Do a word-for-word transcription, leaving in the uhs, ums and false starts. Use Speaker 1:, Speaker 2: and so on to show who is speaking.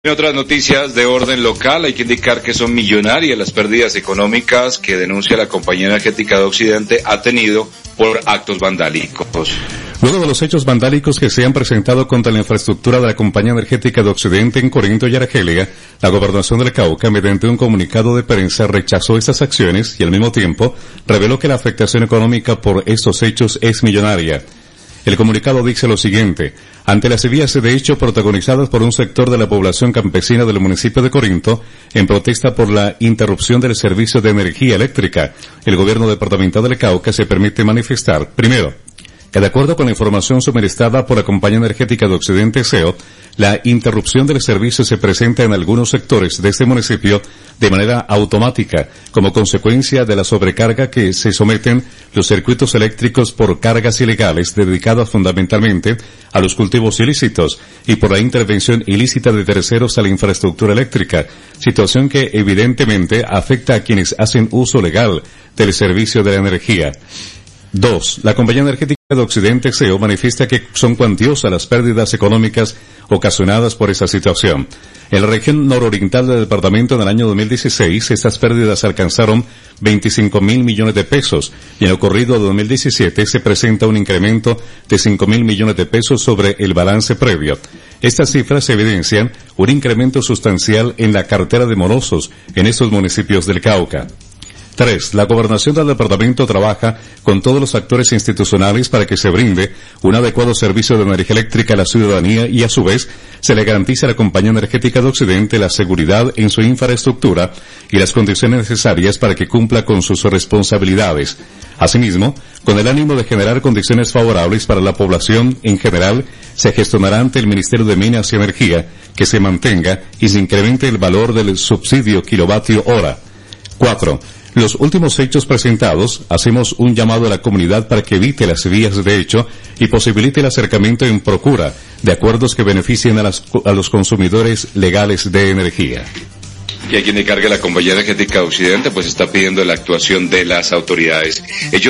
Speaker 1: En otras noticias de orden local, hay que indicar que son millonarias las pérdidas económicas que denuncia la Compañía Energética de Occidente ha tenido por actos vandálicos.
Speaker 2: Luego de los hechos vandálicos que se han presentado contra la infraestructura de la Compañía Energética de Occidente en Corinto y Argelia, la Gobernación del Cauca, mediante un comunicado de prensa, rechazó estas acciones y al mismo tiempo reveló que la afectación económica por estos hechos es millonaria. El comunicado dice lo siguiente: ante las sevias de hecho protagonizadas por un sector de la población campesina del municipio de Corinto, en protesta por la interrupción del servicio de energía eléctrica, el gobierno departamental del Cauca se permite manifestar, primero, que de acuerdo con la información suministrada por la Compañía Energética de Occidente C E O, la interrupción del servicio se presenta en algunos sectores de este municipio de manera automática, como consecuencia de la sobrecarga que se someten los circuitos eléctricos por cargas ilegales dedicadas fundamentalmente a los cultivos ilícitos y por la intervención ilícita de terceros a la infraestructura eléctrica, situación que evidentemente afecta a quienes hacen uso legal del servicio de la energía. Dos, la Compañía Energética de Occidente C E O manifiesta que son cuantiosas las pérdidas económicas ocasionadas por esa situación. En la región nororiental del departamento en el año dos mil dieciséis, estas pérdidas alcanzaron veinticinco mil millones de pesos y en lo corrido de dos mil diecisiete se presenta un incremento de cinco mil millones de pesos sobre el balance previo. Estas cifras evidencian un incremento sustancial en la cartera de morosos en estos municipios del Cauca. Tres, la gobernación del departamento trabaja con todos los actores institucionales para que se brinde un adecuado servicio de energía eléctrica a la ciudadanía y a su vez se le garantice a la Compañía Energética de Occidente la seguridad en su infraestructura y las condiciones necesarias para que cumpla con sus responsabilidades. Asimismo, con el ánimo de generar condiciones favorables para la población en general, se gestionará ante el Ministerio de Minas y Energía que se mantenga y se incremente el valor del subsidio kilovatio hora. Cuatro, los últimos hechos presentados, hacemos un llamado a la comunidad para que evite las vías de hecho y posibilite el acercamiento en procura de acuerdos que beneficien a, las, a los consumidores legales de energía.
Speaker 1: Y hay quien encarga la Compañía Energética de Occidente, pues está pidiendo la actuación de las autoridades. Ellos